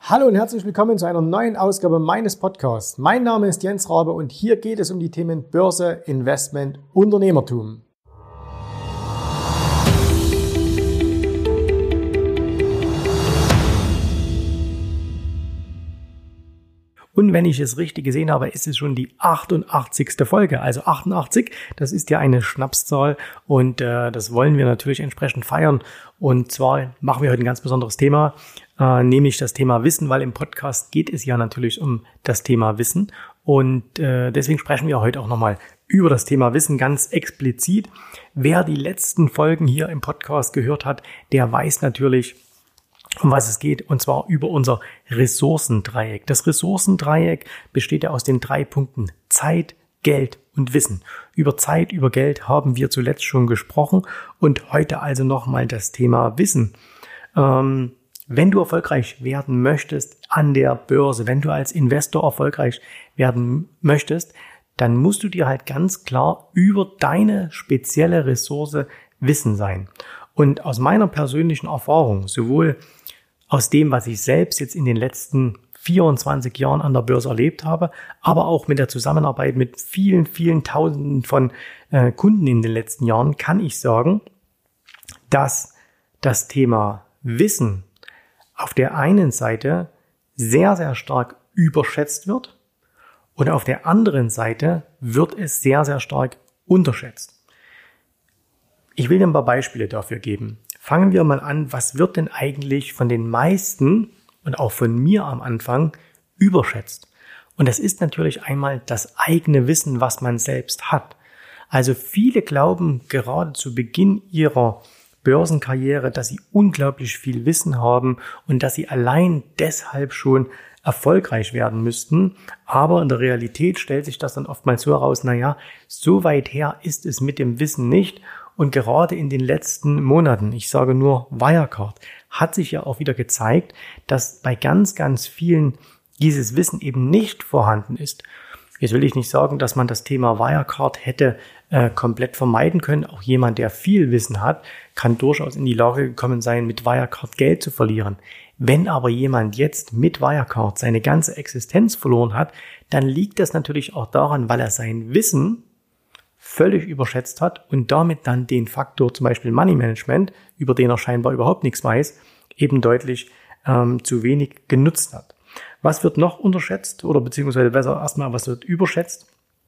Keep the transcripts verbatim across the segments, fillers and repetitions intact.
Hallo und herzlich willkommen zu einer neuen Ausgabe meines Podcasts. Mein Name ist Jens Rabe und hier geht es um die Themen Börse, Investment, Unternehmertum. Und wenn ich es richtig gesehen habe, ist es schon die achtundachtzigste Folge. Also achtundachtzig, das ist ja eine Schnapszahl und äh, das wollen wir natürlich entsprechend feiern. Und zwar machen wir heute ein ganz besonderes Thema, äh, nämlich das Thema Wissen, weil im Podcast geht es ja natürlich um das Thema Wissen. Und äh, deswegen sprechen wir heute auch nochmal über das Thema Wissen ganz explizit. Wer die letzten Folgen hier im Podcast gehört hat, der weiß natürlich, um was es geht, und zwar über unser Ressourcendreieck. Das Ressourcendreieck besteht ja aus den drei Punkten Zeit, Geld und Wissen. Über Zeit, über Geld haben wir zuletzt schon gesprochen und heute also nochmal das Thema Wissen. Ähm, wenn du erfolgreich werden möchtest an der Börse, wenn du als Investor erfolgreich werden möchtest, dann musst du dir halt ganz klar über deine spezielle Ressource Wissen sein. Und aus meiner persönlichen Erfahrung, sowohl aus dem, was ich selbst jetzt in den letzten vierundzwanzig Jahren an der Börse erlebt habe, aber auch mit der Zusammenarbeit mit vielen, vielen Tausenden von äh, Kunden in den letzten Jahren, kann ich sagen, dass das Thema Wissen auf der einen Seite sehr, sehr stark überschätzt wird und auf der anderen Seite wird es sehr, sehr stark unterschätzt. Ich will dir ein paar Beispiele dafür geben. Fangen wir mal an, was wird denn eigentlich von den meisten und auch von mir am Anfang überschätzt? Und das ist natürlich einmal das eigene Wissen, was man selbst hat. Also viele glauben gerade zu Beginn ihrer Börsenkarriere, dass sie unglaublich viel Wissen haben und dass sie allein deshalb schon erfolgreich werden müssten. Aber in der Realität stellt sich das dann oftmals so heraus, naja, so weit her ist es mit dem Wissen nicht. Und gerade in den letzten Monaten, ich sage nur Wirecard, hat sich ja auch wieder gezeigt, dass bei ganz, ganz vielen dieses Wissen eben nicht vorhanden ist. Jetzt will ich nicht sagen, dass man das Thema Wirecard hätte äh, komplett vermeiden können. Auch jemand, der viel Wissen hat, kann durchaus in die Lage gekommen sein, mit Wirecard Geld zu verlieren. Wenn aber jemand jetzt mit Wirecard seine ganze Existenz verloren hat, dann liegt das natürlich auch daran, weil er sein Wissen völlig überschätzt hat und damit dann den Faktor zum Beispiel Money Management, über den er scheinbar überhaupt nichts weiß, eben deutlich ähm, zu wenig genutzt hat. Was wird noch unterschätzt oder beziehungsweise besser erstmal, was wird überschätzt?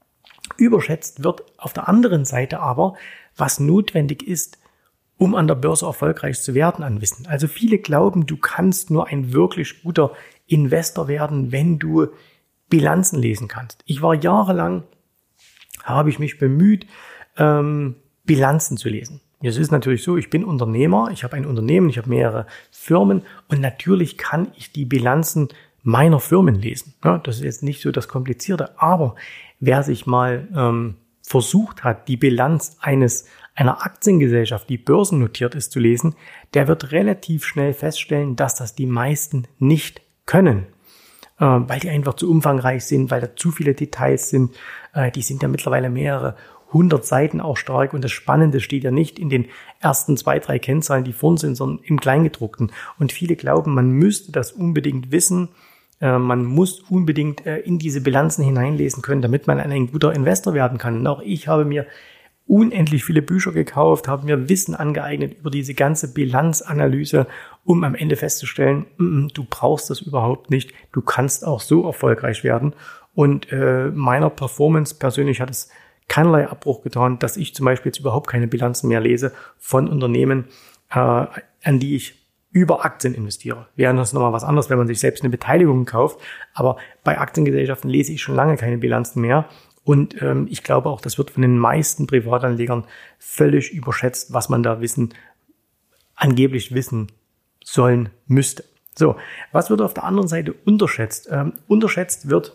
Überschätzt wird auf der anderen Seite aber, was notwendig ist, um an der Börse erfolgreich zu werden an Wissen. Also viele glauben, du kannst nur ein wirklich guter Investor werden, wenn du Bilanzen lesen kannst. Ich war jahrelang habe ich mich bemüht, ähm, Bilanzen zu lesen. Es ist natürlich so, ich bin Unternehmer, ich habe ein Unternehmen, ich habe mehrere Firmen und natürlich kann ich die Bilanzen meiner Firmen lesen. Ja, das ist jetzt nicht so das Komplizierte, aber wer sich mal ähm, versucht hat, die Bilanz eines einer Aktiengesellschaft, die börsennotiert ist, zu lesen, der wird relativ schnell feststellen, dass das die meisten nicht können, weil die einfach zu umfangreich sind, weil da zu viele Details sind. Die sind ja mittlerweile mehrere hundert Seiten auch stark und das Spannende steht ja nicht in den ersten zwei, drei Kennzahlen, die vorn sind, sondern im Kleingedruckten. Und viele glauben, man müsste das unbedingt wissen, man muss unbedingt in diese Bilanzen hineinlesen können, damit man ein guter Investor werden kann. Und auch ich habe mir unendlich viele Bücher gekauft, habe mir Wissen angeeignet über diese ganze Bilanzanalyse, um am Ende festzustellen, mm, du brauchst das überhaupt nicht, du kannst auch so erfolgreich werden. Und äh, meiner Performance persönlich hat es keinerlei Abbruch getan, dass ich zum Beispiel jetzt überhaupt keine Bilanzen mehr lese von Unternehmen, äh, an die ich über Aktien investiere. Wäre das nochmal was anderes, wenn man sich selbst eine Beteiligung kauft. Aber bei Aktiengesellschaften lese ich schon lange keine Bilanzen mehr. Und ähm, ich glaube auch, das wird von den meisten Privatanlegern völlig überschätzt, was man da wissen, angeblich wissen sollen müsste. So, was wird auf der anderen Seite unterschätzt? Ähm, unterschätzt wird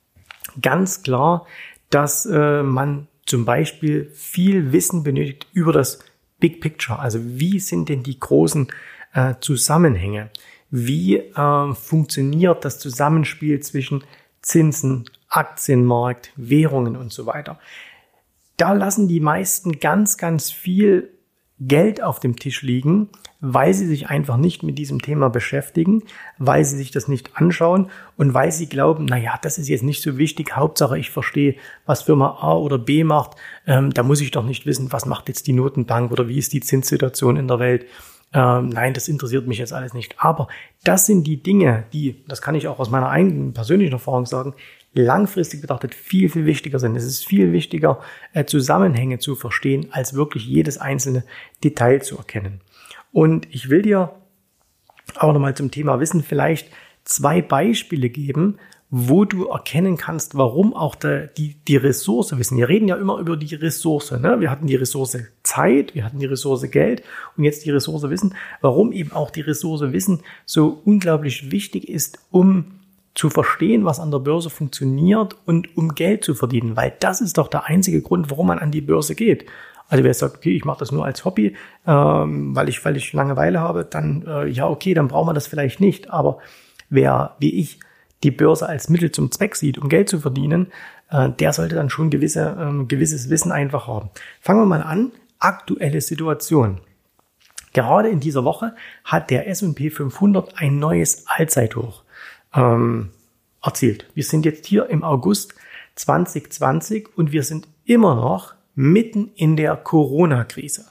ganz klar, dass äh, man zum Beispiel viel Wissen benötigt über das Big Picture. Also wie sind denn die großen äh, Zusammenhänge? Wie äh, funktioniert das Zusammenspiel zwischen Zinsen, Aktienmarkt, Währungen und so weiter. Da lassen die meisten ganz, ganz viel Geld auf dem Tisch liegen, weil sie sich einfach nicht mit diesem Thema beschäftigen, weil sie sich das nicht anschauen und weil sie glauben, naja, das ist jetzt nicht so wichtig, Hauptsache ich verstehe, was Firma A oder B macht, ähm, da muss ich doch nicht wissen, was macht jetzt die Notenbank oder wie ist die Zinssituation in der Welt. Ähm, nein, das interessiert mich jetzt alles nicht. Aber das sind die Dinge, die, das kann ich auch aus meiner eigenen persönlichen Erfahrung sagen, langfristig betrachtet viel, viel wichtiger sind. Es ist viel wichtiger, äh, Zusammenhänge zu verstehen, als wirklich jedes einzelne Detail zu erkennen. Und ich will dir auch nochmal zum Thema Wissen vielleicht zwei Beispiele geben, wo du erkennen kannst, warum auch der, die, die Ressource Wissen. Wir reden ja immer über die Ressource. Ne? Wir hatten die Ressource Zeit, wir hatten die Ressource Geld und jetzt die Ressource Wissen. Warum eben auch die Ressource Wissen so unglaublich wichtig ist, um zu verstehen, was an der Börse funktioniert und um Geld zu verdienen. Weil das ist doch der einzige Grund, warum man an die Börse geht. Also wer sagt, okay, ich mache das nur als Hobby, ähm, weil ich weil ich Langeweile habe, dann äh, ja okay, dann braucht man das vielleicht nicht. Aber wer, wie ich, die Börse als Mittel zum Zweck sieht, um Geld zu verdienen, äh, der sollte dann schon gewisse ähm, gewisses Wissen einfach haben. Fangen wir mal an. Aktuelle Situation. Gerade in dieser Woche hat der S und P fünfhundert ein neues Allzeithoch ähm, erzielt. Wir sind jetzt hier im August zwanzig zwanzig und wir sind immer noch mitten in der Corona-Krise.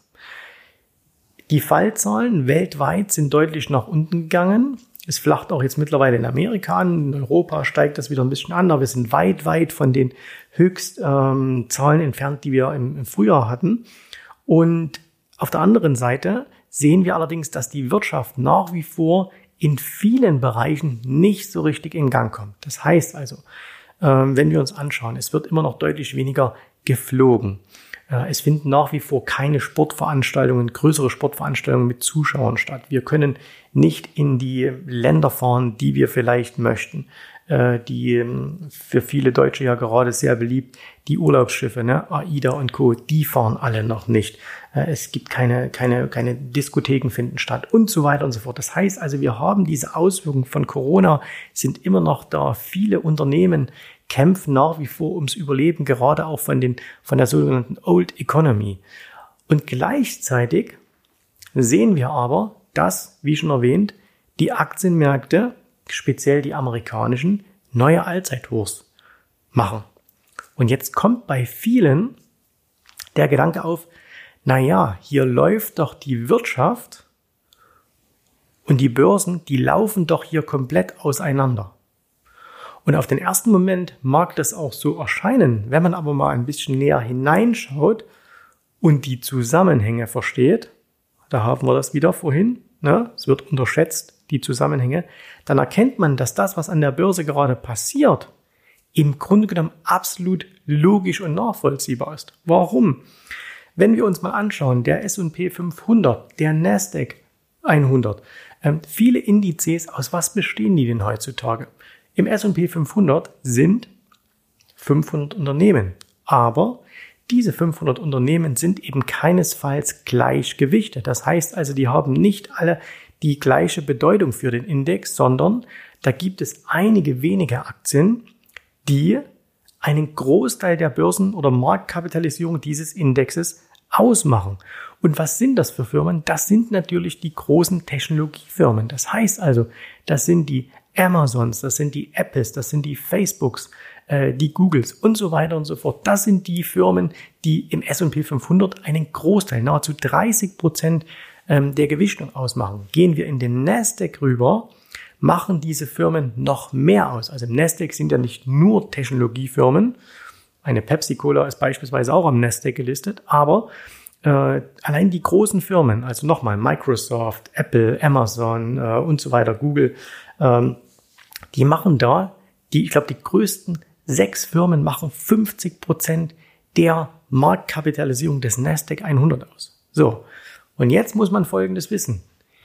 Die Fallzahlen weltweit sind deutlich nach unten gegangen. Es flacht auch jetzt mittlerweile in Amerika an. In Europa steigt das wieder ein bisschen an, aber wir sind weit, weit von den Höchstzahlen ähm, entfernt, die wir im, im Frühjahr hatten. Und auf der anderen Seite sehen wir allerdings, dass die Wirtschaft nach wie vor in vielen Bereichen nicht so richtig in Gang kommt. Das heißt also, ähm, wenn wir uns anschauen, es wird immer noch deutlich weniger geflogen. Äh, es finden nach wie vor keine Sportveranstaltungen, größere Sportveranstaltungen mit Zuschauern statt. Wir können nicht in die Länder fahren, die wir vielleicht möchten. Äh, die für viele Deutsche ja gerade sehr beliebt, die Urlaubsschiffe, ne, AIDA und Co., die fahren alle noch nicht. Äh, es gibt keine, keine, keine Diskotheken finden statt und so weiter und so fort. Das heißt also, wir haben diese Auswirkungen von Corona, sind immer noch da. Viele Unternehmen kämpfen nach wie vor ums Überleben, gerade auch von den, von der sogenannten Old Economy. Und gleichzeitig sehen wir aber, dass, wie schon erwähnt, die Aktienmärkte, speziell die amerikanischen, neue Allzeithochs machen. Und jetzt kommt bei vielen der Gedanke auf, naja, hier läuft doch die Wirtschaft und die Börsen, die laufen doch hier komplett auseinander. Und auf den ersten Moment mag das auch so erscheinen, wenn man aber mal ein bisschen näher hineinschaut und die Zusammenhänge versteht, da haben wir das wieder vorhin, ne? Es wird unterschätzt, die Zusammenhänge, dann erkennt man, dass das, was an der Börse gerade passiert, im Grunde genommen absolut logisch und nachvollziehbar ist. Warum? Wenn wir uns mal anschauen, der S und P fünfhundert, der Nasdaq hundert, ähm, viele Indizes, aus was bestehen die denn heutzutage? Im S und P fünfhundert sind fünfhundert Unternehmen, aber diese fünfhundert Unternehmen sind eben keinesfalls gleich gewichtet. Das heißt also, die haben nicht alle die gleiche Bedeutung für den Index, sondern da gibt es einige wenige Aktien, die einen Großteil der Börsen- oder Marktkapitalisierung dieses Indexes ausmachen. Und was sind das für Firmen? Das sind natürlich die großen Technologiefirmen. Das heißt also, das sind die Amazons, das sind die Apples, das sind die Facebooks, äh, die Googles und so weiter und so fort. Das sind die Firmen, die im S und P fünfhundert einen Großteil, nahezu dreißig Prozent ähm, der Gewichtung ausmachen. Gehen wir in den Nasdaq rüber, machen diese Firmen noch mehr aus. Also im Nasdaq sind ja nicht nur Technologiefirmen. Eine Pepsi-Cola ist beispielsweise auch am Nasdaq gelistet, aber äh, allein die großen Firmen, also nochmal Microsoft, Apple, Amazon äh, und so weiter, Google, ähm, die machen da, die, ich glaube, die größten sechs Firmen machen fünfzig Prozent der Marktkapitalisierung des Nasdaq hundert aus. So, und jetzt muss man Folgendes wissen.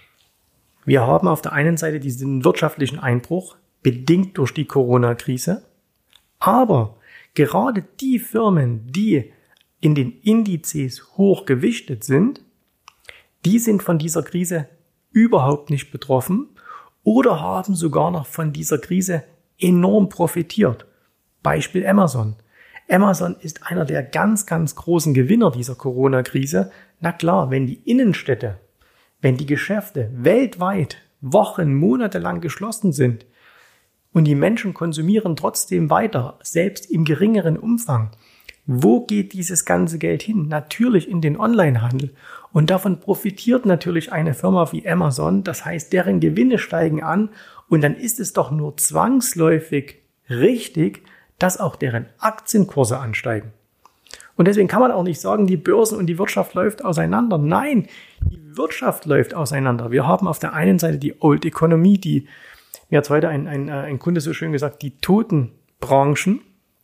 Wir haben auf der einen Seite diesen wirtschaftlichen Einbruch, bedingt durch die Corona-Krise, aber gerade die Firmen, die in den Indizes hoch gewichtet sind, die sind von dieser Krise überhaupt nicht betroffen oder haben sogar noch von dieser Krise enorm profitiert. Beispiel Amazon. Amazon ist einer der ganz, ganz großen Gewinner dieser Corona-Krise. Na klar, wenn die Innenstädte, wenn die Geschäfte weltweit Wochen, Monate lang geschlossen sind und die Menschen konsumieren trotzdem weiter, selbst im geringeren Umfang, wo geht dieses ganze Geld hin? Natürlich in den Onlinehandel. Und davon profitiert natürlich eine Firma wie Amazon. Das heißt, deren Gewinne steigen an. Und dann ist es doch nur zwangsläufig richtig, dass auch deren Aktienkurse ansteigen. Und deswegen kann man auch nicht sagen, die Börsen und die Wirtschaft läuft auseinander. Nein, die Wirtschaft läuft auseinander. Wir haben auf der einen Seite die Old Economy, die, mir hat heute ein, ein, ein Kunde so schön gesagt, die toten Branchen,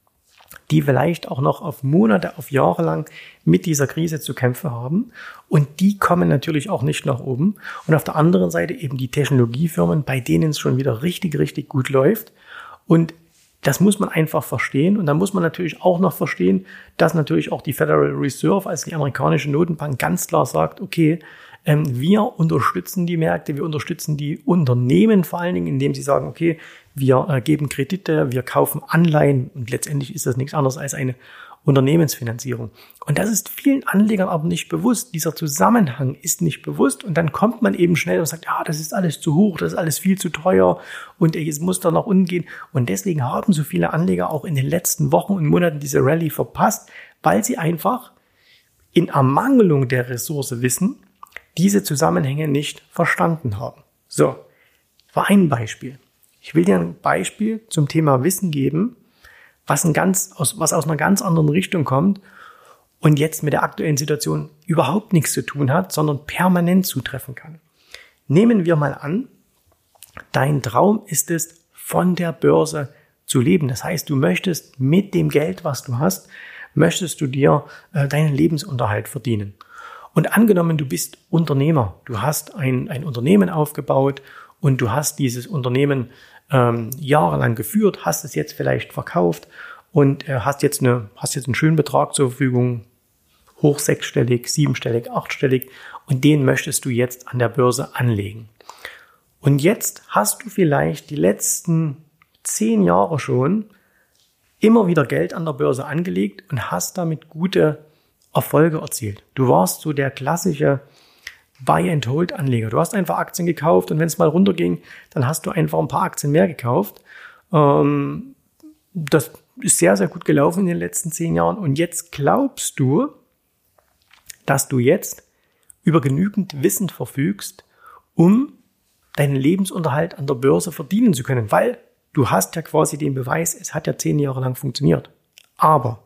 die vielleicht auch noch auf Monate, auf Jahre lang mit dieser Krise zu kämpfen haben. Und die kommen natürlich auch nicht nach oben. Und auf der anderen Seite eben die Technologiefirmen, bei denen es schon wieder richtig, richtig gut läuft. Und das muss man einfach verstehen. Und dann muss man natürlich auch noch verstehen, dass natürlich auch die Federal Reserve, also die amerikanische Notenbank, ganz klar sagt, okay, ähm, wir unterstützen die Märkte, wir unterstützen die Unternehmen vor allen Dingen, indem sie sagen, okay, wir äh, geben Kredite, wir kaufen Anleihen und letztendlich ist das nichts anderes als eine Unternehmensfinanzierung. Und das ist vielen Anlegern aber nicht bewusst. Dieser Zusammenhang ist nicht bewusst und dann kommt man eben schnell und sagt, ja, das ist alles zu hoch, das ist alles viel zu teuer und es muss da nach unten gehen. Und deswegen haben so viele Anleger auch in den letzten Wochen und Monaten diese Rallye verpasst, weil sie einfach in Ermangelung der Ressource Wissen diese Zusammenhänge nicht verstanden haben. So, war ein Beispiel. Ich will dir ein Beispiel zum Thema Wissen geben, was, ein ganz, aus, was aus einer ganz anderen Richtung kommt und jetzt mit der aktuellen Situation überhaupt nichts zu tun hat, sondern permanent zutreffen kann. Nehmen wir mal an, dein Traum ist es, von der Börse zu leben. Das heißt, du möchtest mit dem Geld, was du hast, möchtest du dir äh, deinen Lebensunterhalt verdienen. Und angenommen, du bist Unternehmer, du hast ein, ein Unternehmen aufgebaut und du hast dieses Unternehmen ähm, jahrelang geführt, hast es jetzt vielleicht verkauft und äh, hast jetzt eine, hast jetzt einen schönen Betrag zur Verfügung, hoch sechsstellig, siebenstellig, achtstellig und den möchtest du jetzt an der Börse anlegen. Und jetzt hast du vielleicht die letzten zehn Jahre schon immer wieder Geld an der Börse angelegt und hast damit gute Erfolge erzielt. Du warst so der klassische Buy-and-Hold-Anleger. Du hast einfach Aktien gekauft und wenn es mal runterging, dann hast du einfach ein paar Aktien mehr gekauft. Ähm, das ist sehr, sehr gut gelaufen in den letzten zehn Jahren und jetzt glaubst du, dass du jetzt über genügend Wissen verfügst, um deinen Lebensunterhalt an der Börse verdienen zu können, weil du hast ja quasi den Beweis, es hat ja zehn Jahre lang funktioniert. Aber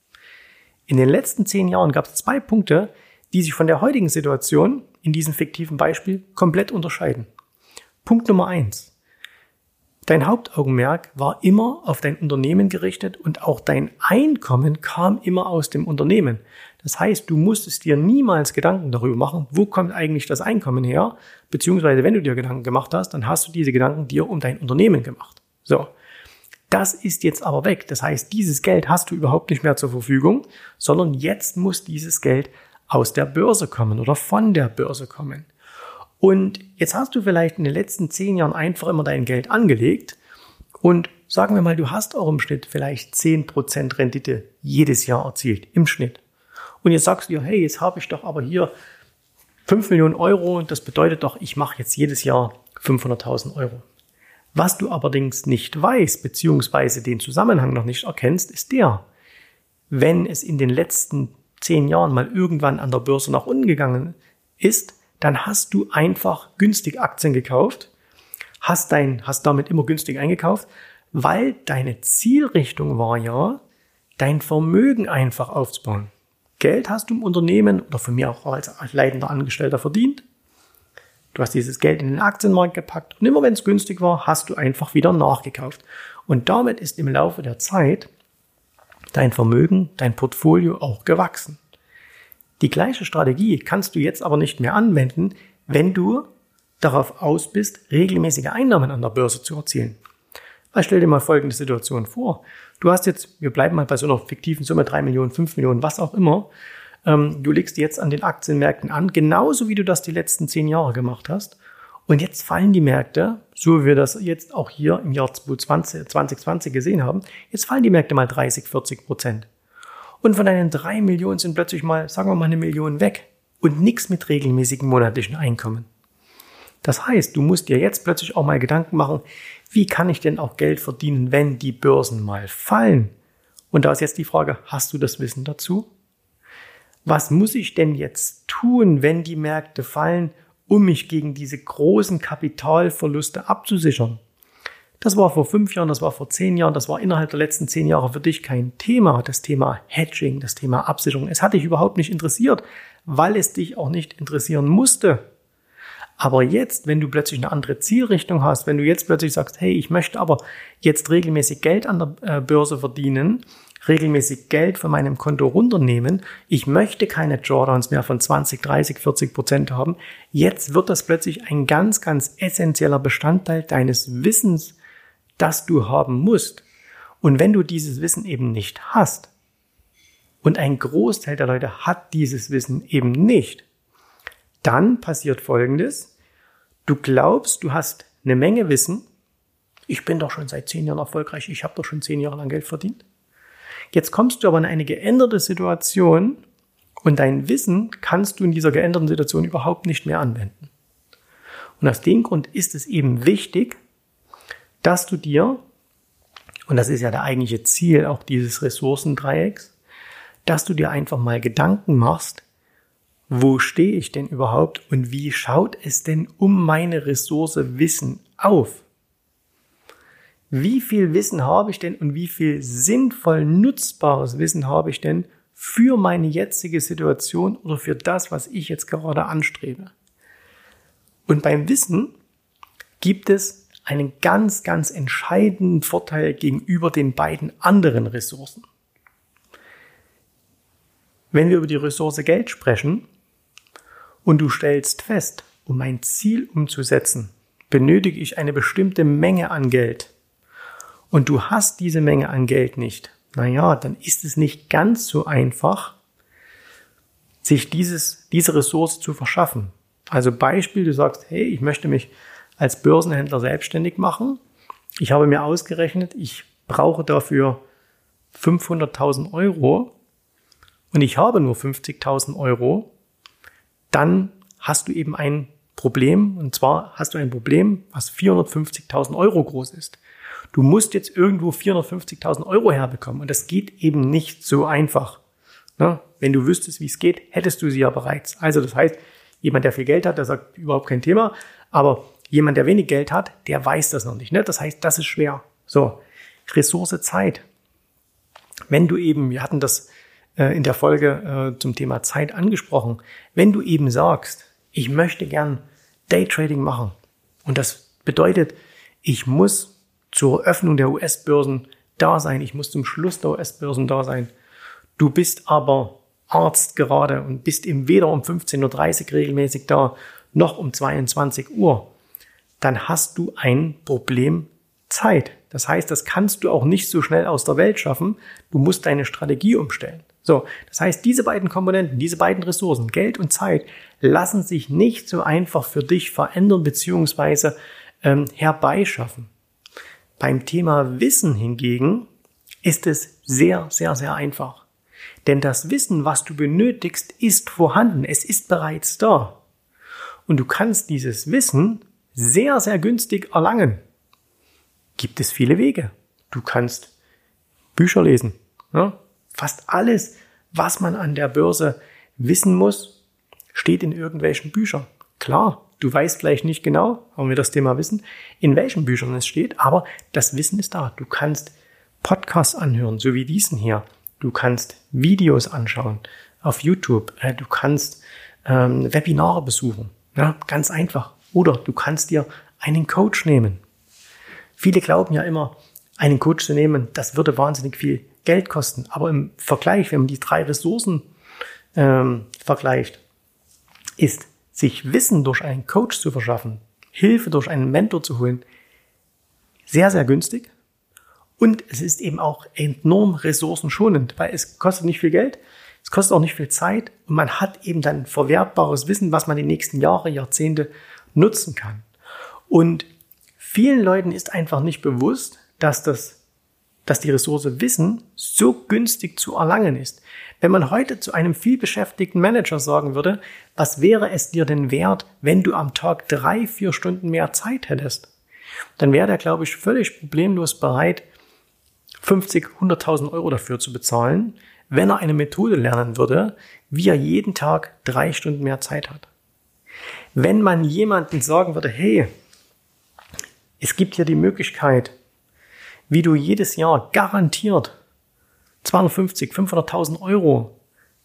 in den letzten zehn Jahren gab es zwei Punkte, die sich von der heutigen Situation in diesem fiktiven Beispiel komplett unterscheiden. Punkt Nummer eins. Dein Hauptaugenmerk war immer auf dein Unternehmen gerichtet und auch dein Einkommen kam immer aus dem Unternehmen. Das heißt, du musstest dir niemals Gedanken darüber machen, wo kommt eigentlich das Einkommen her, beziehungsweise wenn du dir Gedanken gemacht hast, dann hast du diese Gedanken dir um dein Unternehmen gemacht. So. Das ist jetzt aber weg. Das heißt, dieses Geld hast du überhaupt nicht mehr zur Verfügung, sondern jetzt muss dieses Geld aus der Börse kommen oder von der Börse kommen. Und jetzt hast du vielleicht in den letzten zehn Jahren einfach immer dein Geld angelegt und sagen wir mal, du hast auch im Schnitt vielleicht zehn Prozent Rendite jedes Jahr erzielt, im Schnitt. Und jetzt sagst du dir, hey, jetzt habe ich doch aber hier fünf Millionen Euro, das bedeutet doch, ich mache jetzt jedes Jahr fünfhunderttausend Euro. Was du allerdings nicht weißt, beziehungsweise den Zusammenhang noch nicht erkennst, ist der, wenn es in den letzten zehn Jahren mal irgendwann an der Börse nach unten gegangen ist, dann hast du einfach günstig Aktien gekauft, hast dein, hast damit immer günstig eingekauft, weil deine Zielrichtung war ja, dein Vermögen einfach aufzubauen. Geld hast du im Unternehmen oder von mir auch als leitender Angestellter verdient. Du hast dieses Geld in den Aktienmarkt gepackt und immer wenn es günstig war, hast du einfach wieder nachgekauft. Und damit ist im Laufe der Zeit dein Vermögen, dein Portfolio auch gewachsen. Die gleiche Strategie kannst du jetzt aber nicht mehr anwenden, wenn du darauf aus bist, regelmäßige Einnahmen an der Börse zu erzielen. Weil stell dir mal folgende Situation vor. Du hast jetzt, wir bleiben mal bei so einer fiktiven Summe, drei Millionen, fünf Millionen, was auch immer. Ähm, du legst jetzt an den Aktienmärkten an, genauso wie du das die letzten zehn Jahre gemacht hast. Und jetzt fallen die Märkte, so wie wir das jetzt auch hier im Jahr zwanzig zwanzig gesehen haben, jetzt fallen die Märkte mal dreißig, vierzig Prozent. Und von deinen drei Millionen sind plötzlich mal, sagen wir mal, eine Million weg. und nichts mit regelmäßigen monatlichen Einkommen. Das heißt, du musst dir jetzt plötzlich auch mal Gedanken machen, wie kann ich denn auch Geld verdienen, wenn die Börsen mal fallen? Und da ist jetzt die Frage, hast du das Wissen dazu? Was muss ich denn jetzt tun, wenn die Märkte fallen, um mich gegen diese großen Kapitalverluste abzusichern? Das war vor fünf Jahren, das war vor zehn Jahren, das war innerhalb der letzten zehn Jahre für dich kein Thema. Das Thema Hedging, das Thema Absicherung. Es hat dich überhaupt nicht interessiert, weil es dich auch nicht interessieren musste. Aber jetzt, wenn du plötzlich eine andere Zielrichtung hast, wenn du jetzt plötzlich sagst, hey, ich möchte aber jetzt regelmäßig Geld an der Börse verdienen, regelmäßig Geld von meinem Konto runternehmen, ich möchte keine Drawdowns mehr von zwanzig, dreißig, vierzig Prozent haben, jetzt wird das plötzlich ein ganz, ganz essentieller Bestandteil deines Wissens, das du haben musst. Und wenn du dieses Wissen eben nicht hast, und ein Großteil der Leute hat dieses Wissen eben nicht, dann passiert Folgendes: Du glaubst, du hast eine Menge Wissen. Ich bin doch schon seit zehn Jahren erfolgreich. Ich habe doch schon zehn Jahre lang Geld verdient. Jetzt kommst du aber in eine geänderte Situation und dein Wissen kannst du in dieser geänderten Situation überhaupt nicht mehr anwenden. Und aus dem Grund ist es eben wichtig, dass du dir, und das ist ja der eigentliche Ziel auch dieses Ressourcendreiecks, dass du dir einfach mal Gedanken machst, wo stehe ich denn überhaupt und wie schaut es denn um meine Ressource Wissen auf? Wie viel Wissen habe ich denn und wie viel sinnvoll nutzbares Wissen habe ich denn für meine jetzige Situation oder für das, was ich jetzt gerade anstrebe? Und beim Wissen gibt es einen ganz, ganz entscheidenden Vorteil gegenüber den beiden anderen Ressourcen. Wenn wir über die Ressource Geld sprechen und du stellst fest, um mein Ziel umzusetzen, benötige ich eine bestimmte Menge an Geld und du hast diese Menge an Geld nicht, naja, dann ist es nicht ganz so einfach, sich dieses, diese Ressource zu verschaffen. Also Beispiel, du sagst, hey, ich möchte mich als Börsenhändler selbstständig machen. Ich habe mir ausgerechnet, ich brauche dafür fünfhunderttausend Euro und ich habe nur fünfzigtausend Euro. Dann hast du eben ein Problem, und zwar hast du ein Problem, was vierhundertfünfzigtausend Euro groß ist. Du musst jetzt irgendwo vierhundertfünfzigtausend Euro herbekommen und das geht eben nicht so einfach. Na, wenn du wüsstest, wie es geht, hättest du sie ja bereits. Also das heißt, jemand, der viel Geld hat, der sagt, überhaupt kein Thema, aber jemand, der wenig Geld hat, der weiß das noch nicht. Ne? Das heißt, das ist schwer. So, Ressource Zeit. Wenn du eben, wir hatten das in der Folge äh, zum Thema Zeit angesprochen. Wenn du eben sagst, ich möchte gern Daytrading machen und das bedeutet, ich muss zur Öffnung der U S-Börsen da sein, ich muss zum Schluss der U S-Börsen da sein. Du bist aber Arzt gerade und bist eben weder um fünfzehn Uhr dreißig regelmäßig da, noch um zweiundzwanzig Uhr. Dann hast du ein Problem Zeit. Das heißt, das kannst du auch nicht so schnell aus der Welt schaffen. Du musst deine Strategie umstellen. So, das heißt, diese beiden Komponenten, diese beiden Ressourcen, Geld und Zeit, lassen sich nicht so einfach für dich verändern bzw. Ähm, herbeischaffen. Beim Thema Wissen hingegen ist es sehr, sehr, sehr einfach. Denn das Wissen, was du benötigst, ist vorhanden. Es ist bereits da. Und du kannst dieses Wissen sehr, sehr günstig erlangen. Gibt es viele Wege. Du kannst Bücher lesen. Ja? Fast alles, was man an der Börse wissen muss, steht in irgendwelchen Büchern. Klar, du weißt vielleicht nicht genau, haben wir das Thema Wissen, in welchen Büchern es steht, aber das Wissen ist da. Du kannst Podcasts anhören, so wie diesen hier. Du kannst Videos anschauen auf YouTube. Du kannst ähm, Webinare besuchen. Ja, ganz einfach. Oder du kannst dir einen Coach nehmen. Viele glauben ja immer, einen Coach zu nehmen, das würde wahnsinnig viel Geld kosten. Aber im Vergleich, wenn man die drei Ressourcen ähm, vergleicht, ist sich Wissen durch einen Coach zu verschaffen, Hilfe durch einen Mentor zu holen, sehr, sehr günstig. Und es ist eben auch enorm ressourcenschonend, weil es kostet nicht viel Geld, es kostet auch nicht viel Zeit und man hat eben dann verwertbares Wissen, was man die nächsten Jahre, Jahrzehnte nutzen kann. Und vielen Leuten ist einfach nicht bewusst, dass das dass die Ressource Wissen so günstig zu erlangen ist. Wenn man heute zu einem vielbeschäftigten Manager sagen würde, was wäre es dir denn wert, wenn du am Tag drei, vier Stunden mehr Zeit hättest, dann wäre der, glaube ich, völlig problemlos bereit, fünfzig, hunderttausend Euro dafür zu bezahlen, wenn er eine Methode lernen würde, wie er jeden Tag drei Stunden mehr Zeit hat. Wenn man jemandem sagen würde, hey, es gibt hier die Möglichkeit, wie du jedes Jahr garantiert zweihundertfünfzig, fünfhunderttausend Euro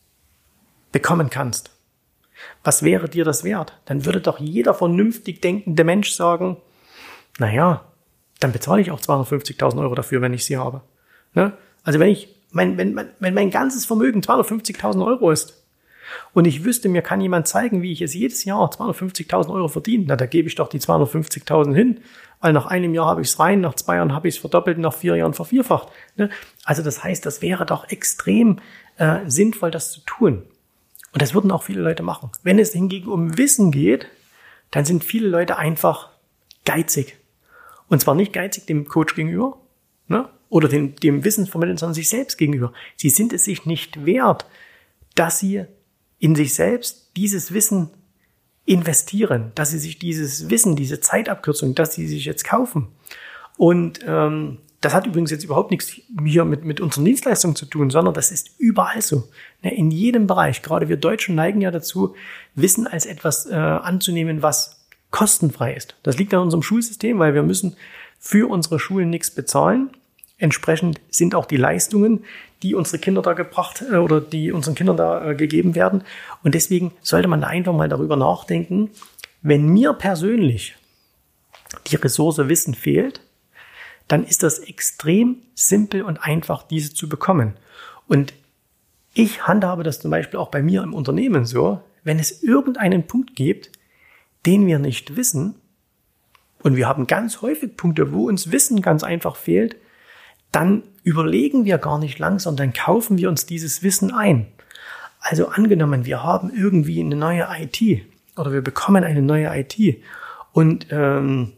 bekommen kannst. Was wäre dir das wert? Dann würde doch jeder vernünftig denkende Mensch sagen, naja, dann bezahle ich auch zweihundertfünfzigtausend Euro dafür, wenn ich sie habe. Ne? Also wenn ich, mein, wenn, mein, wenn mein ganzes Vermögen zweihundertfünfzigtausend Euro ist und ich wüsste, mir kann jemand zeigen, wie ich es jedes Jahr zweihundertfünfzigtausend Euro verdiene, na, da gebe ich doch die zweihundertfünfzigtausend hin, weil nach einem Jahr habe ich es rein, nach zwei Jahren habe ich es verdoppelt, nach vier Jahren vervierfacht. Ne? Also das heißt, das wäre doch extrem äh, sinnvoll, das zu tun. Und das würden auch viele Leute machen. Wenn es hingegen um Wissen geht, dann sind viele Leute einfach geizig. Und zwar nicht geizig dem Coach gegenüber, ne? Oder dem, dem Wissen vermitteln, sondern sich selbst gegenüber. Sie sind es sich nicht wert, dass sie in sich selbst dieses Wissen investieren, dass sie sich dieses Wissen, diese Zeitabkürzung, dass sie sich jetzt kaufen. Und ähm, das hat übrigens jetzt überhaupt nichts hier mit, mit unseren Dienstleistungen zu tun, sondern das ist überall so. Ne, in jedem Bereich. Gerade wir Deutschen neigen ja dazu, Wissen als etwas äh, anzunehmen, was kostenfrei ist. Das liegt an unserem Schulsystem, weil wir müssen für unsere Schulen nichts bezahlen. Entsprechend sind auch die Leistungen, die unsere Kinder da gebracht äh, oder die unseren Kindern da äh, gegeben werden. Und deswegen sollte man da einfach mal darüber nachdenken, wenn mir persönlich die Ressource Wissen fehlt, dann ist das extrem simpel und einfach, diese zu bekommen. Und ich handhabe das zum Beispiel auch bei mir im Unternehmen so, wenn es irgendeinen Punkt gibt, den wir nicht wissen, und wir haben ganz häufig Punkte, wo uns Wissen ganz einfach fehlt, dann überlegen wir gar nicht lang, sondern kaufen wir uns dieses Wissen ein. Also angenommen, wir haben irgendwie eine neue I T oder wir bekommen eine neue I T und ähm,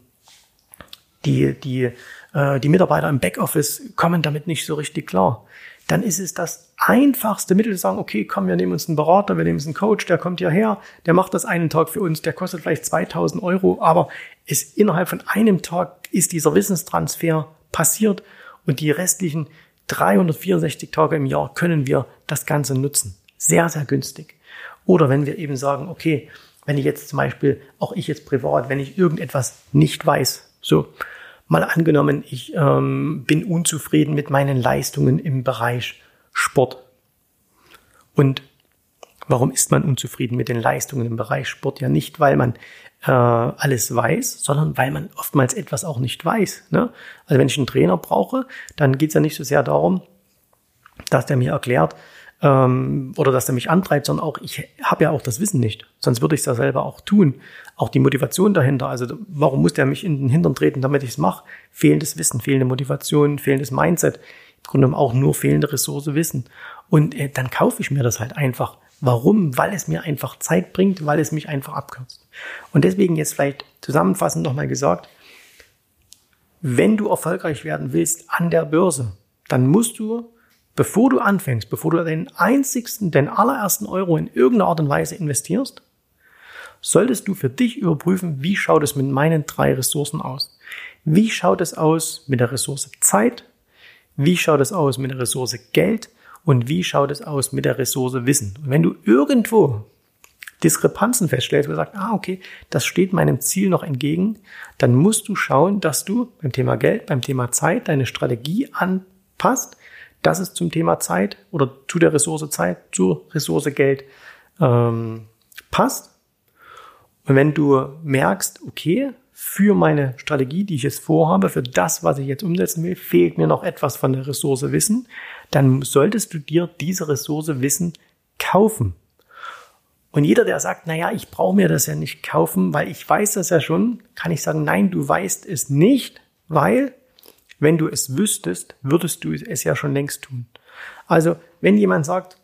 die, die, äh, die Mitarbeiter im Backoffice kommen damit nicht so richtig klar. Dann ist es das einfachste Mittel zu sagen, okay, komm, wir nehmen uns einen Berater, wir nehmen uns einen Coach, der kommt hierher, der macht das einen Tag für uns, der kostet vielleicht zweitausend Euro, aber es innerhalb von einem Tag ist dieser Wissenstransfer passiert und die restlichen dreihundertvierundsechzig Tage im Jahr können wir das Ganze nutzen. Sehr, sehr günstig. Oder wenn wir eben sagen, okay, wenn ich jetzt zum Beispiel, auch ich jetzt privat, wenn ich irgendetwas nicht weiß, so mal angenommen, ich ähm, bin unzufrieden mit meinen Leistungen im Bereich Sport. Und warum ist man unzufrieden mit den Leistungen im Bereich Sport? Ja nicht, weil man äh, alles weiß, sondern weil man oftmals etwas auch nicht weiß. Ne? Also wenn ich einen Trainer brauche, dann geht es ja nicht so sehr darum, dass der mir erklärt ähm, oder dass der mich antreibt, sondern auch, ich habe ja auch das Wissen nicht. Sonst würde ich es ja selber auch tun. Auch die Motivation dahinter. Also warum muss der mich in den Hintern treten, damit ich es mache? Fehlendes Wissen, fehlende Motivation, fehlendes Mindset. Im Grunde genommen auch nur fehlende Ressource Wissen. Und äh, dann kaufe ich mir das halt einfach. Warum? Weil es mir einfach Zeit bringt, weil es mich einfach abkürzt. Und deswegen jetzt vielleicht zusammenfassend nochmal gesagt, wenn du erfolgreich werden willst an der Börse, dann musst du, bevor du anfängst, bevor du den einzigsten, den allerersten Euro in irgendeiner Art und Weise investierst, solltest du für dich überprüfen, wie schaut es mit meinen drei Ressourcen aus? Wie schaut es aus mit der Ressource Zeit? Wie schaut es aus mit der Ressource Geld? Und wie schaut es aus mit der Ressource Wissen? Und wenn du irgendwo Diskrepanzen feststellst, wo du sagst, ah, okay, das steht meinem Ziel noch entgegen, dann musst du schauen, dass du beim Thema Geld, beim Thema Zeit deine Strategie anpasst, dass es zum Thema Zeit oder zu der Ressource Zeit, zur Ressource Geld ähm, passt. Und wenn du merkst, okay, für meine Strategie, die ich jetzt vorhabe, für das, was ich jetzt umsetzen will, fehlt mir noch etwas von der Ressource Wissen, dann solltest du dir diese Ressource Wissen kaufen. Und jeder, der sagt, naja, ich brauche mir das ja nicht kaufen, weil ich weiß das ja schon, kann ich sagen, nein, du weißt es nicht, weil wenn du es wüsstest, würdest du es ja schon längst tun. Also, wenn jemand sagt,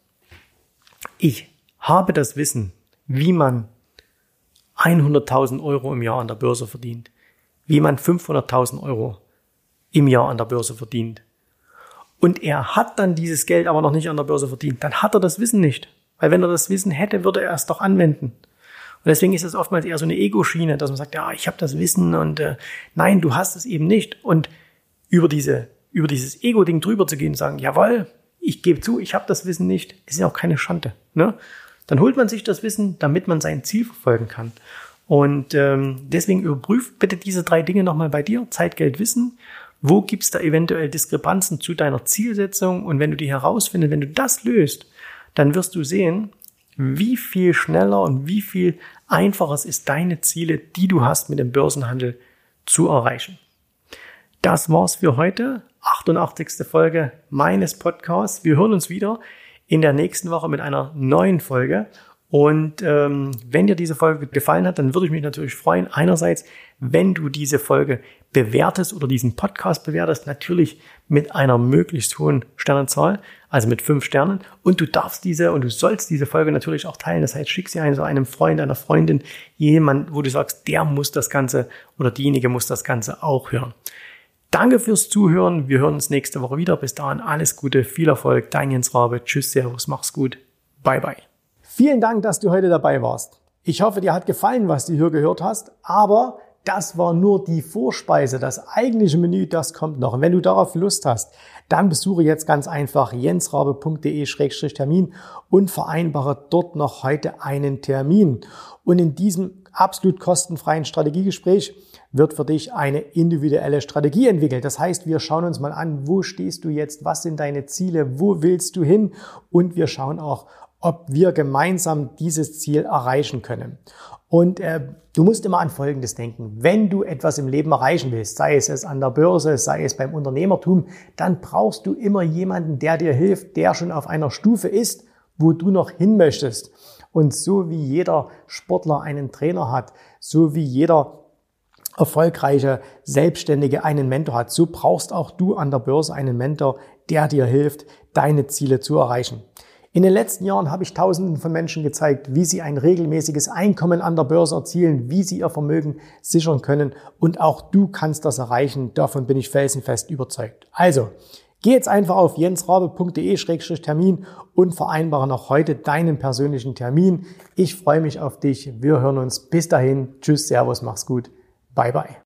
ich habe das Wissen, wie man hunderttausend Euro im Jahr an der Börse verdient, wie man fünfhunderttausend Euro im Jahr an der Börse verdient und er hat dann dieses Geld aber noch nicht an der Börse verdient, dann hat er das Wissen nicht. Weil wenn er das Wissen hätte, würde er es doch anwenden. Und deswegen ist es oftmals eher so eine Ego-Schiene, dass man sagt, ja, ich habe das Wissen und äh, nein, du hast es eben nicht. Und über diese, über dieses Ego-Ding drüber zu gehen und sagen, jawohl, ich gebe zu, ich habe das Wissen nicht, ist ja auch keine Schande. Ne? Dann holt man sich das Wissen, damit man sein Ziel verfolgen kann. Und ähm, deswegen überprüf bitte diese drei Dinge nochmal bei dir, Zeit, Geld, Wissen. Wo gibt's da eventuell Diskrepanzen zu deiner Zielsetzung? Und wenn du die herausfindest, wenn du das löst, dann wirst du sehen, wie viel schneller und wie viel einfacher es ist, deine Ziele, die du hast, mit dem Börsenhandel zu erreichen. Das war's für heute. achtundachtzigste Folge meines Podcasts. Wir hören uns wieder in der nächsten Woche mit einer neuen Folge. Und ähm, wenn dir diese Folge gefallen hat, dann würde ich mich natürlich freuen, einerseits, wenn du diese Folge bewertest oder diesen Podcast bewertest, natürlich mit einer möglichst hohen Sternenzahl, also mit fünf Sternen. Und du darfst diese und du sollst diese Folge natürlich auch teilen. Das heißt, schick sie einem, so einem Freund, einer Freundin, jemand, wo du sagst, der muss das Ganze oder diejenige muss das Ganze auch hören. Danke fürs Zuhören. Wir hören uns nächste Woche wieder. Bis dahin alles Gute, viel Erfolg. Dein Jens Rabe. Tschüss, Servus, mach's gut. Bye, bye. Vielen Dank, dass du heute dabei warst. Ich hoffe, dir hat gefallen, was du hier gehört hast, aber das war nur die Vorspeise. Das eigentliche Menü, das kommt noch. Und wenn du darauf Lust hast, dann besuche jetzt ganz einfach jensrabe punkt de Schrägstrich Termin und vereinbare dort noch heute einen Termin. Und in diesem absolut kostenfreien Strategiegespräch wird für dich eine individuelle Strategie entwickelt. Das heißt, wir schauen uns mal an, wo stehst du jetzt, was sind deine Ziele, wo willst du hin? Und wir schauen auch, ob wir gemeinsam dieses Ziel erreichen können. Und äh, du musst immer an Folgendes denken. Wenn du etwas im Leben erreichen willst, sei es es an der Börse, sei es beim Unternehmertum, dann brauchst du immer jemanden, der dir hilft, der schon auf einer Stufe ist, wo du noch hin möchtest. Und so wie jeder Sportler einen Trainer hat, so wie jeder erfolgreiche Selbstständige einen Mentor hat, so brauchst auch du an der Börse einen Mentor, der dir hilft, deine Ziele zu erreichen. In den letzten Jahren habe ich Tausenden von Menschen gezeigt, wie sie ein regelmäßiges Einkommen an der Börse erzielen, wie sie ihr Vermögen sichern können. Und auch du kannst das erreichen. Davon bin ich felsenfest überzeugt. Also, geh jetzt einfach auf jensrabe punkt de Schrägstrich Termin und vereinbare noch heute deinen persönlichen Termin. Ich freue mich auf dich. Wir hören uns. Bis dahin. Tschüss, Servus, mach's gut. Bye, bye.